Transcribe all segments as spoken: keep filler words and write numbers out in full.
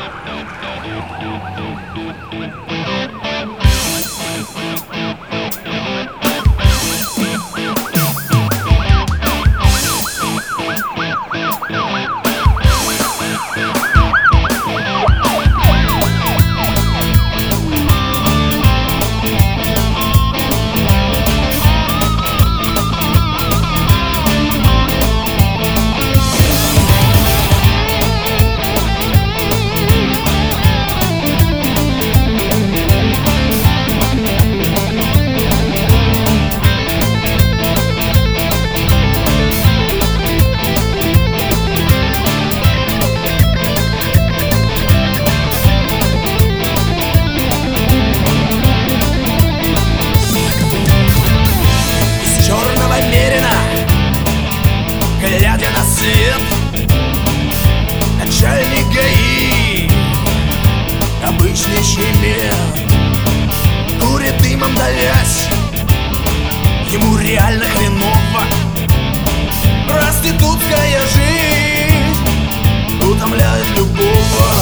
Начальник ГАИ, обычный щебет, курит дымом давясь, ему реально хреново. Проститутская жизнь утомляет любого.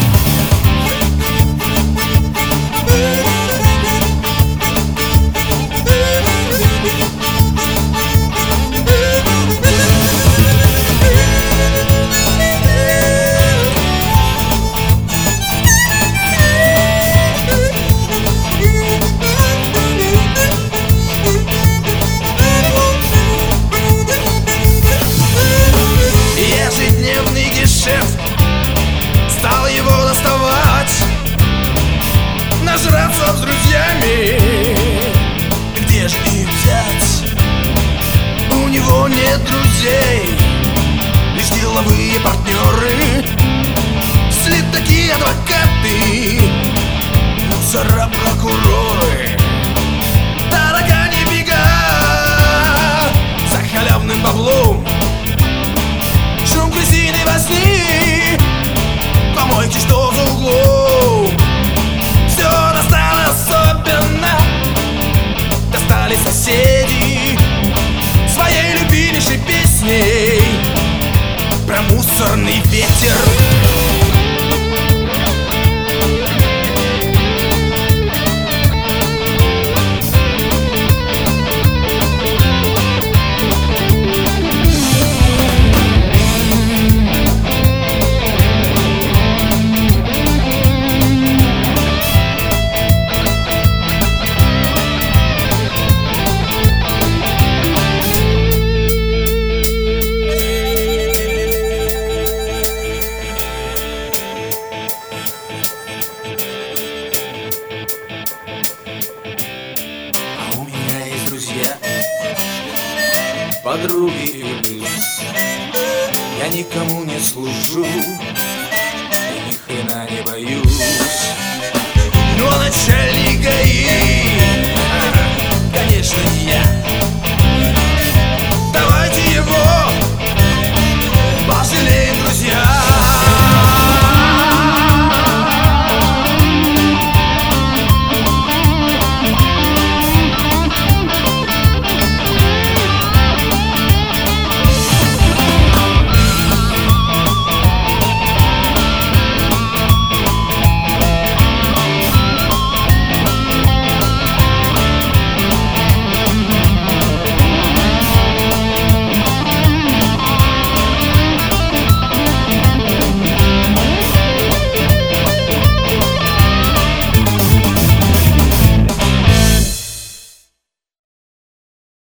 Стал его доставать, нажраться с друзьями. Где же их взять? У него нет друзей, лишь деловые партнеры, следаки, адвокаты, мусора, прокуроры. Таракани бега за халявным баблом, шум крысиный во сне, помойки, что за углом. Все достало особенно, достали соседи своей любимейшей песней про мусорный ветер. Подруги, я никому не служу,